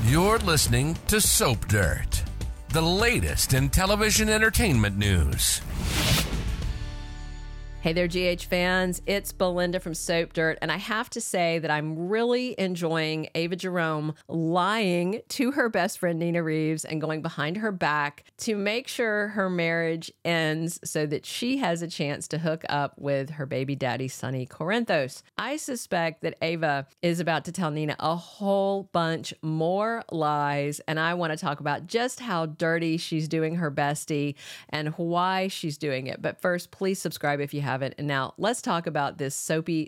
You're listening to Soap Dirt, the latest in television entertainment news. Hey there, GH fans. It's Belinda from Soap Dirt, and I have to say that I'm really enjoying Ava Jerome lying to her best friend Nina Reeves and going behind her back to make sure her marriage ends so that she has a chance to hook up with her baby daddy, Sonny Corinthos. I suspect that Ava is about to tell Nina a whole bunch more lies, and I want to talk about just how dirty she's doing her bestie and why she's doing it. But first, please subscribe if you haven't. And now let's talk about this soapy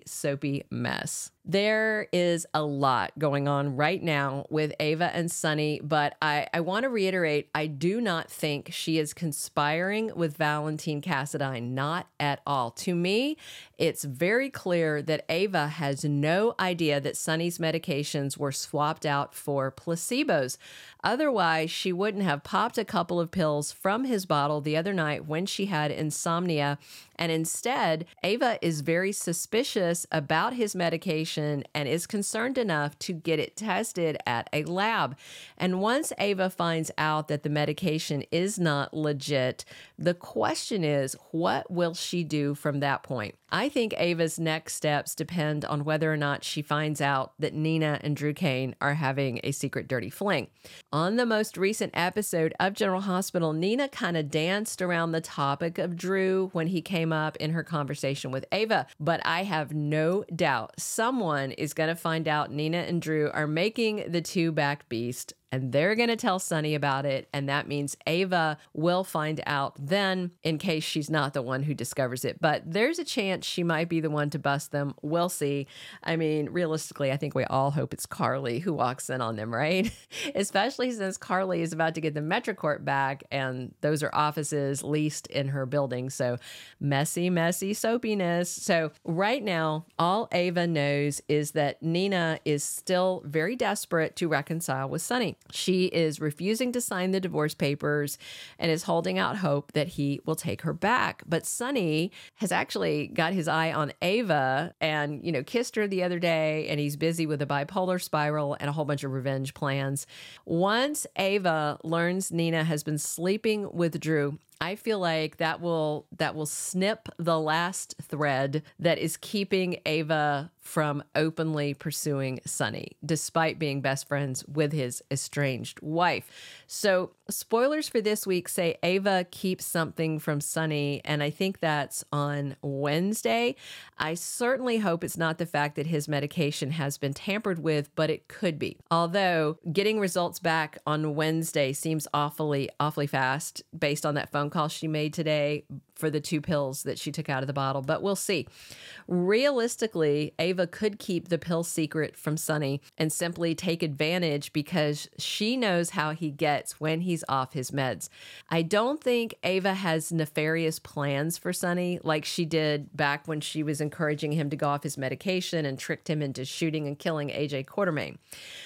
mess. There is a lot going on right now with Ava and Sonny, but I want to reiterate, I do not think she is conspiring with Valentine Cassadine, not at all. To me, it's very clear that Ava has no idea that Sonny's medications were swapped out for placebos. Otherwise, she wouldn't have popped a couple of pills from his bottle the other night when she had insomnia. And instead, Ava is very suspicious about his medication and is concerned enough to get it tested at a lab. And once Ava finds out that the medication is not legit, the question is, what will she do from that point? I think Ava's next steps depend on whether or not she finds out that Nina and Drew Cain are having a secret dirty fling. On the most recent episode of General Hospital, Nina kind of danced around the topic of Drew when he came up in her conversation with Ava, but I have no doubt someone is going to find out Nina and Drew are making the two-backed beast, and they're going to tell Sonny about it, and that means Ava will find out then in case she's not the one who discovers it. But there's a chance she might be the one to bust them. We'll see. I mean, realistically, I think we all hope it's Carly who walks in on them, right? Especially since Carly is about to get the MetroCorp back, and those are offices leased in her building. So messy soapiness. So right now, all Ava knows is that Nina is still very desperate to reconcile with Sonny. She is refusing to sign the divorce papers and is holding out hope that he will take her back. But Sonny has actually got his eye on Ava and, kissed her the other day, and he's busy with a bipolar spiral and a whole bunch of revenge plans. Once Ava learns Nina has been sleeping with Drew, I feel like that will snip the last thread that is keeping Ava from openly pursuing Sonny, despite being best friends with his estranged wife. So spoilers for this week say Ava keeps something from Sonny, and I think that's on Wednesday. I certainly hope it's not the fact that his medication has been tampered with, but it could be. Although getting results back on Wednesday seems awfully fast based on that phone call she made today for the 2 pills that she took out of the bottle, but we'll see. Realistically, Ava could keep the pill secret from Sonny and simply take advantage because she knows how he gets when he's off his meds. I don't think Ava has nefarious plans for Sonny like she did back when she was encouraging him to go off his medication and tricked him into shooting and killing AJ Quartermain.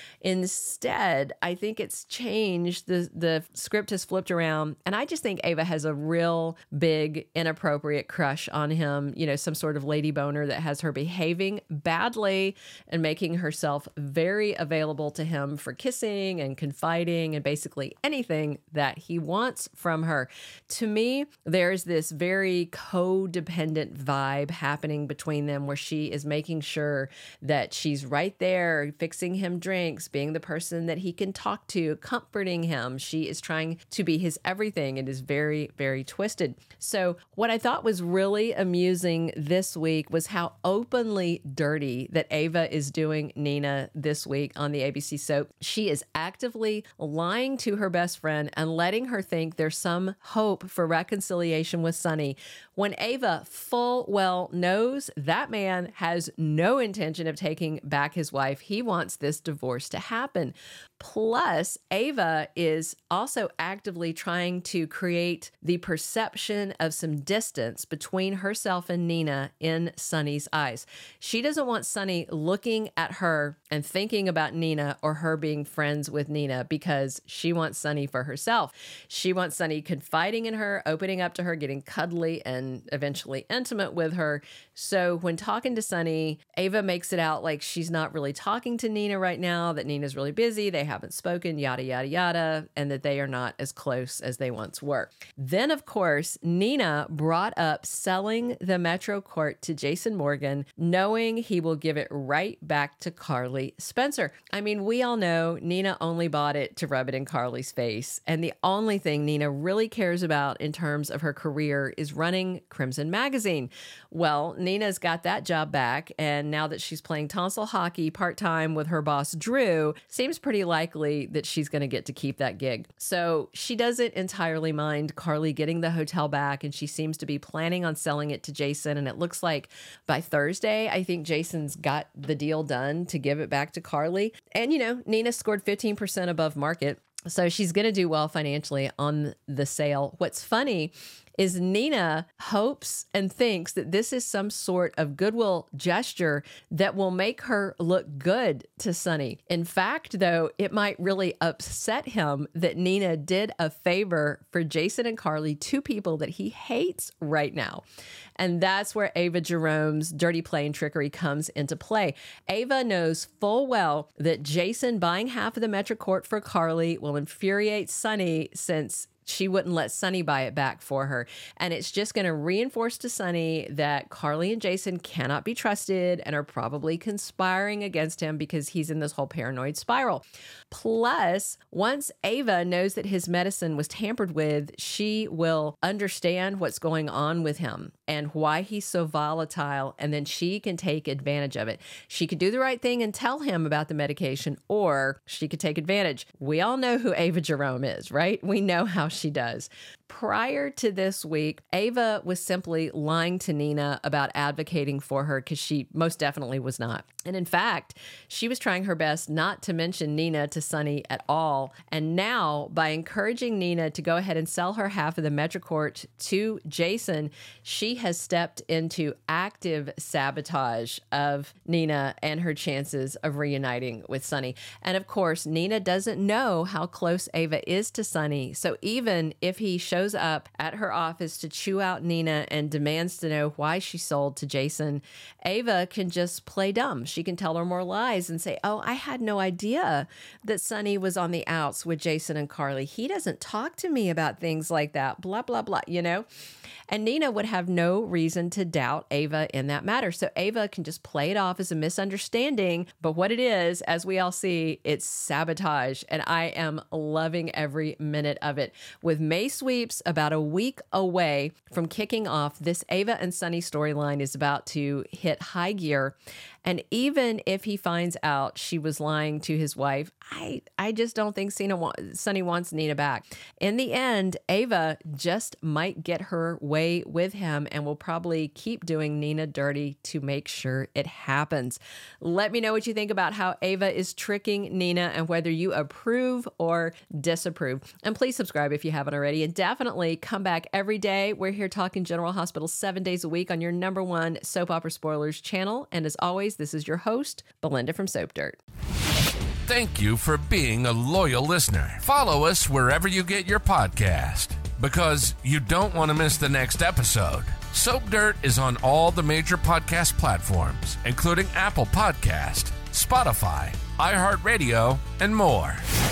Instead, I think it's changed. The script has flipped around, and I just think Ava has a real big, inappropriate crush on him, some sort of lady boner that has her behaving badly and making herself very available to him for kissing and confiding and basically anything that he wants from her. To me, there's this very codependent vibe happening between them where she is making sure that she's right there, fixing him drinks, being the person that he can talk to, comforting him. She is trying to be his everything. It is very, very twisted. So what I thought was really amusing this week was how openly dirty that Ava is doing Nina this week on the ABC soap. She is actively lying to her best friend and letting her think there's some hope for reconciliation with Sonny, when Ava full well knows that man has no intention of taking back his wife. He wants this divorce to happen. Plus, Ava is also actively trying to create the perception of some distance between herself and Nina in Sonny's eyes. She doesn't want Sonny looking at her and thinking about Nina or her being friends with Nina because she wants Sonny for herself. She wants Sonny confiding in her, opening up to her, getting cuddly and gotten eventually intimate with her. So when talking to Sonny, Ava makes it out like she's not really talking to Nina right now, that Nina's really busy, they haven't spoken, yada, yada, yada, and that they are not as close as they once were. Then, of course, Nina brought up selling the Metro Court to Jason Morgan, knowing he will give it right back to Carly Spencer. I mean, we all know Nina only bought it to rub it in Carly's face. And the only thing Nina really cares about in terms of her career is running Crimson Magazine. Well, Nina's got that job back. And now that she's playing tonsil hockey part-time with her boss, Drew, seems pretty likely that she's going to get to keep that gig. So she doesn't entirely mind Carly getting the hotel back. And she seems to be planning on selling it to Jason. And it looks like by Thursday, I think Jason's got the deal done to give it back to Carly. And, Nina scored 15% above market. So she's going to do well financially on the sale. What's funny is Nina hopes and thinks that this is some sort of goodwill gesture that will make her look good to Sonny. In fact, though, it might really upset him that Nina did a favor for Jason and Carly, two people that he hates right now. And that's where Ava Jerome's dirty play and trickery comes into play. Ava knows full well that Jason buying half of the Metro Court for Carly will infuriate Sonny, since she wouldn't let Sonny buy it back for her. And it's just going to reinforce to Sonny that Carly and Jason cannot be trusted and are probably conspiring against him because he's in this whole paranoid spiral. Plus, once Ava knows that his medicine was tampered with, she will understand what's going on with him and why he's so volatile, and then she can take advantage of it. She could do the right thing and tell him about the medication, or she could take advantage. We all know who Ava Jerome is, right? We know how she does. Prior to this week, Ava was simply lying to Nina about advocating for her, because she most definitely was not. And in fact, she was trying her best not to mention Nina to Sonny at all. And now, by encouraging Nina to go ahead and sell her half of the Metro Court to Jason, she has stepped into active sabotage of Nina and her chances of reuniting with Sonny. And of course, Nina doesn't know how close Ava is to Sonny. So even if he shows up at her office to chew out Nina and demands to know why she sold to Jason, Ava can just play dumb. She can tell her more lies and say, oh, I had no idea that Sonny was on the outs with Jason and Carly. He doesn't talk to me about things like that, blah, blah, blah, And Nina would have no reason to doubt Ava in that matter. So Ava can just play it off as a misunderstanding. But what it is, as we all see, it's sabotage. And I am loving every minute of it. With May Sweeps about a week away from kicking off, this Ava and Sonny storyline is about to hit high gear. And even if he finds out she was lying to his wife, I just don't think Sonny wants Nina back. In the end, Ava just might get her way with him and will probably keep doing Nina dirty to make sure it happens. Let me know what you think about how Ava is tricking Nina and whether you approve or disapprove. And please subscribe if you haven't already. And definitely come back every day. We're here talking General Hospital 7 days a week on your #1 soap opera spoilers channel. And as always, this is your host, Belinda from Soap Dirt. Thank you for being a loyal listener. Follow us wherever you get your podcast, because you don't want to miss the next episode. Soap Dirt is on all the major podcast platforms, including Apple Podcast, Spotify, iHeartRadio, and more.